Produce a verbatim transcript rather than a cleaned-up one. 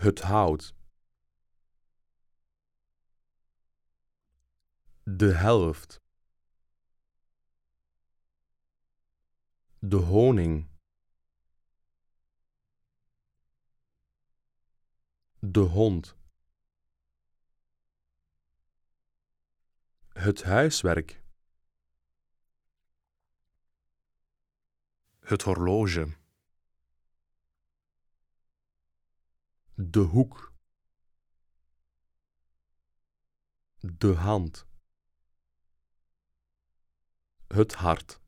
Het hout. De helft. De honing. De hond. Het huiswerk. Het horloge. De hoek. De hand. Het hart.